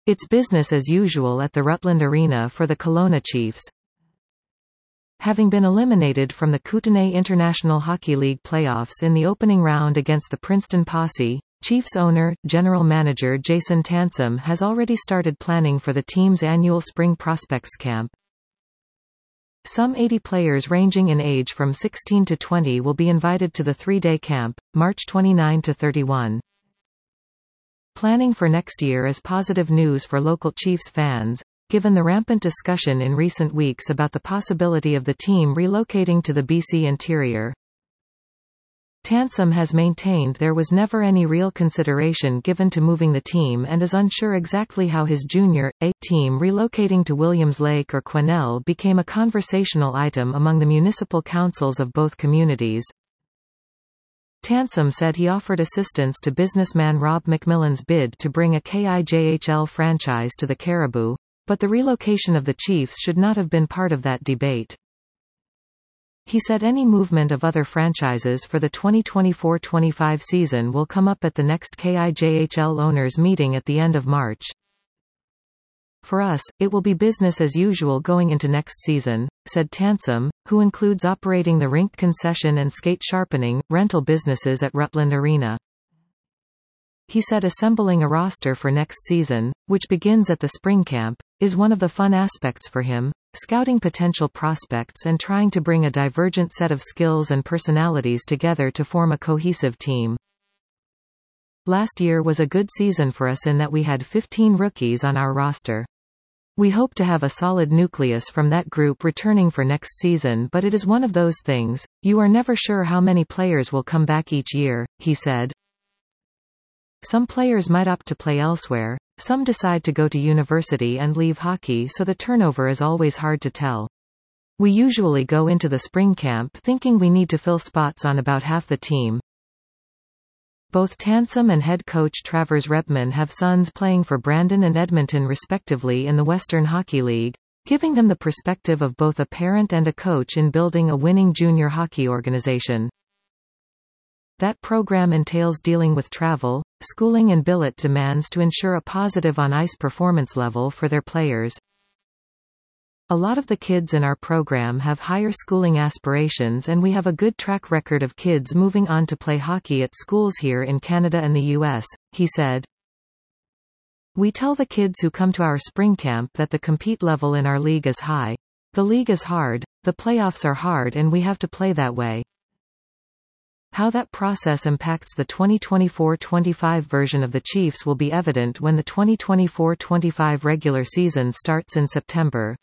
It's business as usual at the Rutland Arena for the Kelowna Chiefs. Having been eliminated from the Kootenay International Hockey League playoffs in the opening round against the Princeton Posse, Chiefs owner, general manager Jason Tansom has already started planning for the team's annual Spring Prospects Camp. Some 80 players ranging in age from 16 to 20 will be invited to the three-day camp, March 29 to 31. Planning for next year is positive news for local Chiefs fans, given the rampant discussion in recent weeks about the possibility of the team relocating to the BC interior. Tansom has maintained there was never any real consideration given to moving the team and is unsure exactly how his junior A team relocating to Williams Lake or Quesnel became a conversational item among the municipal councils of both communities. Tansom said he offered assistance to businessman Rob McMillan's bid to bring a KIJHL franchise to the Cariboo, but the relocation of the Chiefs should not have been part of that debate. He said any movement of other franchises for the 2024-25 season will come up at the next KIJHL owners meeting at the end of March. For us, it will be business as usual going into next season, said Tansom, who includes operating the rink concession and skate sharpening, rental businesses at Rutland Arena. He said assembling a roster for next season, which begins at the spring camp, is one of the fun aspects for him, scouting potential prospects and trying to bring a divergent set of skills and personalities together to form a cohesive team. Last year was a good season for us in that we had 15 rookies on our roster. We hope to have a solid nucleus from that group returning for next season, but it is one of those things, you are never sure how many players will come back each year, he said. Some players might opt to play elsewhere, some decide to go to university and leave hockey, so the turnover is always hard to tell. We usually go into the spring camp thinking we need to fill spots on about half the team. Both Tansom and head coach Travers Redman have sons playing for Brandon and Edmonton respectively in the Western Hockey League, giving them the perspective of both a parent and a coach in building a winning junior hockey organization. That program entails dealing with travel, schooling and billet demands to ensure a positive on-ice performance level for their players. A lot of the kids in our program have higher schooling aspirations, and we have a good track record of kids moving on to play hockey at schools here in Canada and the US, he said. We tell the kids who come to our spring camp that the compete level in our league is high. The league is hard, the playoffs are hard, and we have to play that way. How that process impacts the 2024-25 version of the Chiefs will be evident when the 2024-25 regular season starts in September.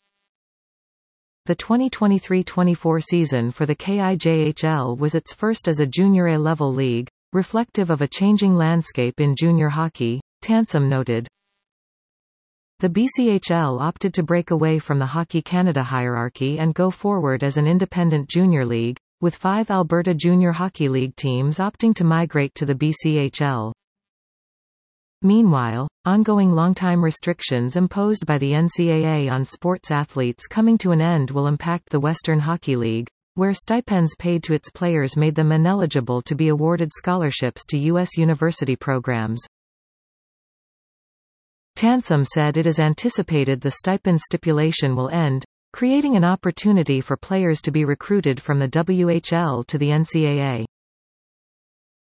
The 2023-24 season for the KIJHL was its first as a junior A-level league, reflective of a changing landscape in junior hockey, Tansom noted. The BCHL opted to break away from the Hockey Canada hierarchy and go forward as an independent junior league, with 5 Alberta Junior Hockey League teams opting to migrate to the BCHL. Meanwhile, ongoing long-time restrictions imposed by the NCAA on sports athletes coming to an end will impact the Western Hockey League, where stipends paid to its players made them ineligible to be awarded scholarships to U.S. university programs. Tansom said it is anticipated the stipend stipulation will end, creating an opportunity for players to be recruited from the WHL to the NCAA.